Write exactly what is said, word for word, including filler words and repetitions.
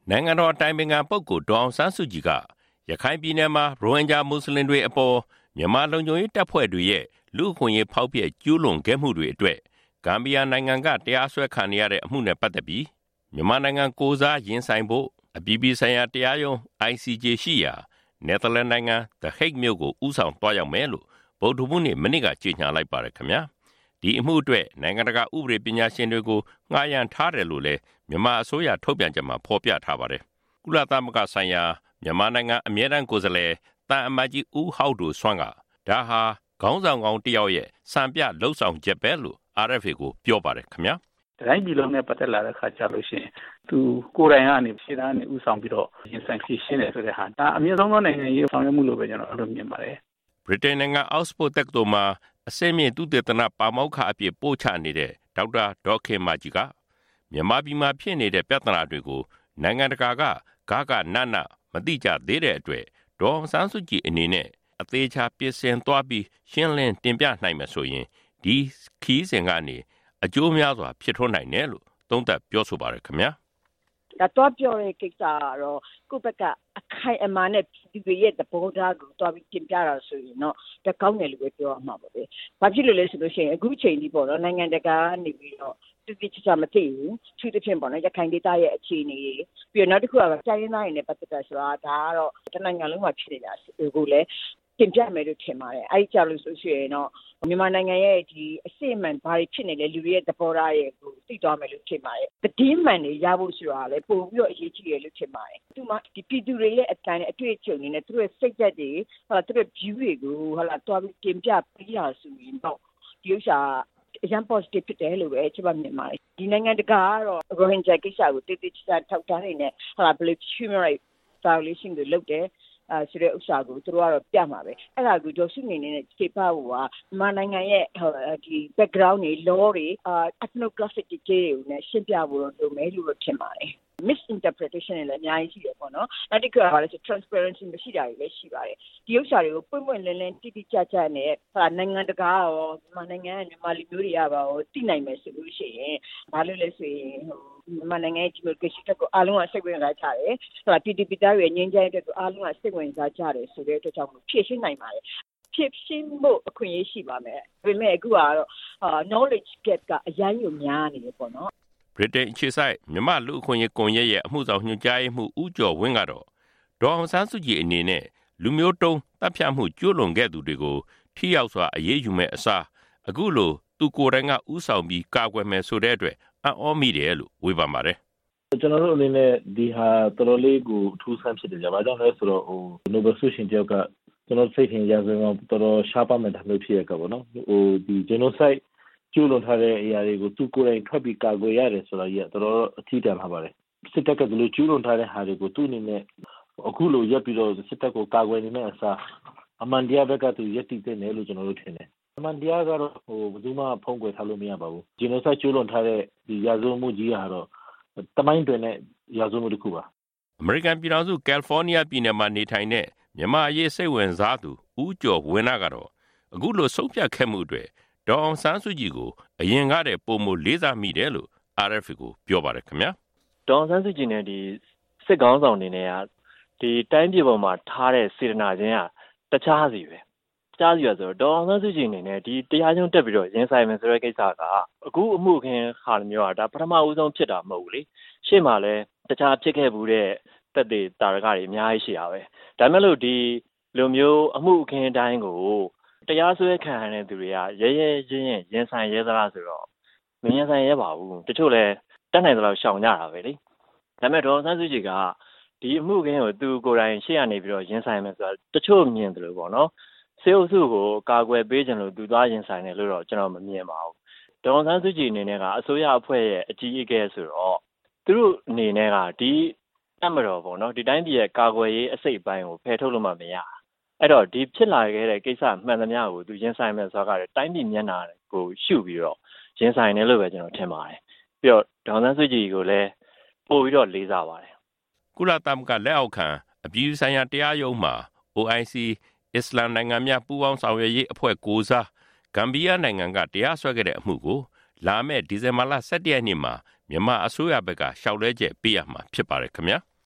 နိုင်ငံတော်အတိုင်ပင်ခံပုဂ္ဂိုလ်ဒေါ်အောင်ဆန်းစုကြည်ကရခိုင်ပြည်နယ်မှာရိုဟင်ဂျာမွတ်စလင်တွေအပေါ်မြန်မာလုံခြုံရေးတပ်ဖွဲ့တွေရဲ့လူ့အခွင့်အရေးဖောက်ဖျက်ကျူးလွန်ခဲ့မှုတွေအတွက်ဂမ်ဘီယာနိုင်ငံကတရားစွဲခံနေရတဲ့အမှုနဲ့ပတ်သက်ပြီးမြန်မာနိုင်ငံကိုယ်စားရင်ဆိုင်ဖို့အပြည်ပြည်ဆိုင်ရာတရားရုံး I C J ရှိရာနယ်သာလန်နိုင်ငံ The Hague မြို့ကိုဦးဆောင်သွားရောက်မယ်လို့ဗုဒ္ဓဟူးနေ့မနေ့ကကြေညာလိုက်ပါတယ်ခင်ဗျာဒီအမှုအတွက်နိုင်ငံတကာဥပဒေပညာရှင်တွေကိုငှားရမ်းထားတယ်လို့လည်းမြန်မာအစိုးရထုတ်ပြန်ချက်မှာဖော်ပြထားပါတယ်ကုလသမဂ္ဂဆိုင်ရာမြန်မာနိုင်ငံအမြဲတမ်းကိုယ်စားလှယ်တန်အမတ်ကြီးဦးဟောက်ဒိုဆွမ်းကဒါဟာခေါင်းဆောင်ကောင်းတယောက်ရဲ့စံပြလှုပ်ဆောင်ချက်ပဲလို့ R F A ကိုပြောပါတယ်ခင်ဗျာတိုင်းပြည်လုံးနဲ့ပတ်သက်လာတဲ့ခါကြလို့ရှိရင်သူကိုယ်တိုင်ကနေရှေ့တန်းကနေဦးဆောင်ပြီးတော့ရင်ဆိုင်ဖြည့်ရှင်းတယ်ဆိုတဲ့ဟာဒါအမြင့်ဆုံးသောနိုင်ငံရေးဆောင်ရွက်မှုလို့ပဲကျွန်တော်အဲ့လိုမြင်ပါတယ်ဗြိတိန်နိုင်ငံအောက်စဖို့တက္ကသိုလ်မှာအစိမ့်မြင့်သုတေသနပါမောက္ခအဖြစ်ပို့ချနေတဲ့ဒေါက်တာဒေါခင်မာကြီးကမြန်မာပြည်မှာဖြစ်နေတဲ့ပြဿနာတွေကိုနိုင်ငံတကာကဂါကနနမသိကြသေးတဲ့အတွက်ဒေါ်အောင်ဆန်းစုကြည်အနေနဲ့အသေးချာပြင်ဆင်သွားပြီးရှင်းလင်းတင်ပြနိုင်မယ်ဆိုရင်ဒီခီးစဉ်ကနေအကျိုးများစွာဖြစ်ထွန်းနိုင်တယ်လို့သုံးသပ်ပြောဆိုပါတယ်ခင်ဗျာဒါတော့ပြောတဲ့ကိစ္စကတော့ကိုယ့်ဘက်ကအခိုင်အမာနဲ့ဒီလိုရဲ့သဘောထားကိုတွားပြီးတင်ပြတာဆိုရင်တော့တကောင်းတယ်လို့ပဲပြောရမှာပါပဲ။ဘာဖြစ်လို့လဲဆိုလို့ရှိရင်အခုချိန်ဒီပေါ့နော်နိုင်ငံတကာကနေပြီးတော့တိတိကျကျမသိဘူး။သူတစ်ဖြစ်ပေါ့နော်ရခိုင်ဒေသရဲ့အခြေအနေပြီးတော့နောက်တစ်ခုကတိုင်းရင်းသားတွေနဲ့ပတ်သက်တာဆိုတာဒါကတော့တနိုင်ငံလုံးမှာဖြစ်နေတာကိုလည်းတင်ပြမယ်လို့ထင်ပါတယ်အဲ့ကြလို့ဆိုရှင်တော့မြန်မာနိုင်ငံရဲ့ဒီအစစ်အမှန်ဘာတွေဖြစ်နေလဲလူတွေရဲ့သဘောထားရဲ့ကိုသိသွားမယ်လို့ထင်ပါတယ်တည်င်းမှန်တွေရဖို့ဆိုတာလည်းပို့ပြီးတော့အရေးကြီးတယ်လို့ထင်ပါတယ်သူမှဒီပြည်သူတွေရဲ့အတိုင်းအတွေ့အကြုံတွေနဲ့သူတို့ရဲ့စိတ်သက်တွေဟာသူတို့ view တွေကိုဟာလာတွားပြီးတင်ပြပေးရဆိုရင်တော့ဒီဥစ္စာအရင် positive ဖြစ်တယ်လို့ပဲကျွန်မမြင်ပါတယ်ဒီနိုင်ငံတကာကတော့ Rohingya ကိစ္စကိုတိတိကျကျထောက်ထားနေနဲ့ဟာလာဘယ်လို human rights violation တွေလုပ်တယ်အဲဆိုတဲ့ဥစ္စာကိုသူတို့ကတော့ပြမှာပဲအဲ့ဒါကိုဒေါ်စုနေနေတဲ့ခြေပါဟိုကမြန်မာနိုင်ငံရဲ့ဒီ background တွေ law တွေ ethnographic တွေကိုလည်းရှင်းပြဖို့လုပ်မယ်လို့ထင်ပါတယ်misinterpretation တွေလည်းအများကြီးရှိတယ်ပေါ့နော်။နောက်တစ်ခုကဘာလဲဆို transparency မရှိတာတွေလည်းရှိပါတယ်။ဒီဥစ္စာတွေကိုပွင့်ပွင့်လင်းလင်းတိတိကျကျနဲ့ဟာနိုင်ငံတကာရောမြန်မာနိုင်ငံရဲ့မြန်မာလူမျိုးတွေကပါရောသိနိုင်မယ်ဆိုလို့ရှိရင်ဘာလို့လဲဆိုရင်ဟိုမြန်မာနိုင်ငံရဲ့ဒီမိုကရေစီတက်ကိုအားလုံးကစိတ်ဝင်စားကြတယ်။ဟိုပြည်သူပြည်သားတွေငြိမ်းချမ်းတဲ့ကိုအားလုံးကစိတ်ဝင်စားကြတယ်ဆိုတဲ့အတွက်ကြောင့်ဖြည့်ရှင်းနိုင်ပါတယ်။ဖြည့်ရှင်းဖို့အခွင့်အရေးရှိပါမယ်။ဒါပေမဲ့အခုကတော့ knowledge gap ကအများကြီးများနေတယ်ပေါ့နော်။ဗြိတိန်အခြေစိုက်မြန်မာလူ့အခွင့်အရေးကွန်ရက်ရဲ့အမှုဆောင်ညွှန်ကြားရေးမှူးဦးကျော်ဝင်းကတော့ဒေါ်အောင်ဆန်းစုကြည်အနေနဲ့လူမျိုးတုံးတပ်ဖြတ်မှုကျူးလွန်ခဲ့သူတွေကိုထိရောက်စွာအရေးယူမဲ့အစားအခုလိုသူကိုယ်တိုင်ကဥဆောင်ပြီးကာကွယ်မယ်ဆိုတဲ့အတွက်အံ့ဩမိတယ်လို့ဝေဖန်ပါတယ်ကျွန်တော်တို့အနေနဲ့ဒီဟာတော်တော်လေးကိုထူးဆန်းဖြစ်တယ်ကြပါကြောင့်လဲဆိုတော့ဟို Nobel ဆုရှင်တယောက်ကကျွန်တော်စိတ်ထင်ရဆိုတော့တော်တော်ရှားပါမယ်ဒါမျိုးဖြစ်ရကပေါ့နော်ဟိုဒီ genocideကျူးလွန်ထားတဲ့အရာတွေကိုသူကိုယ်တိုင်ထွက်ပြီးကာကွယ်ရတယ်ဆိုတာကြီးတော်တော်အထီးတန်ပါပါတယ်စစ်တပ်ကဒီလိုကျူးလွန်ထားတဲ့ဟာတွေကိုသူ့အနေနဲ့အခုလိုရက်ပြီးတော့စစ်တပ်ကိုကာကွယ်နေတဲ့အစားအမှန်တရားဘက်ကသူရက်တည်တဲ့နယ်လို့ကျွန်တော်တို့ထင်တယ်အမှန်တရားကတော့ဟိုဘယ်သူမှဖုံးကွယ်ထားလို့မရပါဘူးဂျီနိုဆိုက်ကျူးလွန်ထားတဲ့ဒီရာဇဝတ်မှုကြီးကတော့တမိုင်းတွင်တဲ့ရာဇဝတ်မှုတစ်ခုပါအမေရိကန်ပြည်ထောင်စုကယ်လီဖိုးနီးယားပြည်နယ်မှာနေထိုင်တဲ့မြန်မာအရေးစိတ်ဝင်စားသူဦးကျော်ဝင်းနာကတော့အခုလိုဆုံးဖြတ်ခဲ့မှုတွေဒေါ်အောင်ဆန်းစုကြည်ကိုအရင်ကတည်းကပုံမလေးစားမိတယ်လို့ R F A ကိုပြောပါတယ်ခင်ဗျာဒေါ်အောင်ဆန်းစုကြည်နဲ့ဒီစစ်ကောင်းဆောင်နေနဲ့ကဒီတိုင်းပြည်ပေါ်မှာထားတဲ့စေတနာချင်းကတခြားစီပဲတခြားစီရဆိုတော့ဒေါ်အောင်ဆန်းစုကြည်အနေနဲ့ဒီတရားရုံးတက်ပြီးတော့ရင်ဆိုင်မယ်ဆိုတဲ့ကိစ္စကအခုအမှုခင်းဟာမျိုးကဒါပထမဦးဆုံးဖြစ်တာမဟုတ်ဘူးလေရှေ့မှာလည်းတခြားဖြစ်ခဲ့ဘူးတဲ့တက်တဲ့တာရကတွေအများကြီးရှိတာပဲဒါမဲ့လို့ဒီလိုမျိုးအမှုခင်းတိုင်းကိုတရားစွဲခံရတဲ့သူတွေကရဲရဲချင်းရင်ဆိုင်ရဲသလားဆိုတော့မရင်ဆိုင်ရဲပါဘူးတချို့လည်းတက်နိုင်သလောက်ရှောင်ကြတာပဲလေဒါပေမဲ့ဒေါ်ဆန်းစုကြည်ကဒီအမှုခင်းကိုသူကိုယ်တိုင်ရှေ့ကနေပြီးတော့ရင်ဆိုင်မယ်ဆိုတာတချို့မြင်တယ်လို့ပေါ့နော်စေအုပ်စုကိုကာကွယ်ပေးခြင်းလို့သူသွားရင်ဆိုင်တယ်လို့တော့ကျွန်တော်မမြင်ပါဘူးဒေါ်ဆန်းစုကြည်အနေနဲ့ကအစိုးရအဖွဲ့ရဲ့အကြီးအကဲဆိုတော့သူတို့အနေနဲ့ကဒီအမတော်ပေါ့နော်ဒီတိုင်းပြည်ရဲ့ကာကွယ်ရေးအစိတ်ပိုင်းကိုဖယ်ထုတ်လို့မှမရအဲ့တော့ဒီဖြစ်လာခဲ့တဲ့ကိစ္စမှန်သမျှကိုသူရင်ဆိုင်မယ်ဆိုတာကတိုင်းပြည်မျက်နှာကိုရှုပြီးတော့ရင်ဆိုင်တယ်လို့ပဲကျွန်တော်ထင်ပါတယ်ပြီးတော့ဒေါ်ဆန်းစုကြည်ကိုလည်းပို့ပြီးတော့လေးစားပါတယ်ကုလသမဂ္ဂလက်အောက်ခံအပြည်ပြည်ဆိုင်ရာတရားရုံးမှာ O I C အစ္စလာမ်နိုင်ငံများပူးပေါင်းဆောင်ရွက်ရေးအဖွဲ့ကိုစားဂမ်ဘီယာနိုင်ငံကတရားစွဲခဲ့တဲ့အမှုကိုလာမယ့်ဒီဇင်ဘာလ၁၁ရက်နေ့မှာမြန်မာအစိုးရဘက်ကရှောက်လဲချက်ပေးရမှာဖြစ်ပါတယ်ခင်ဗျာ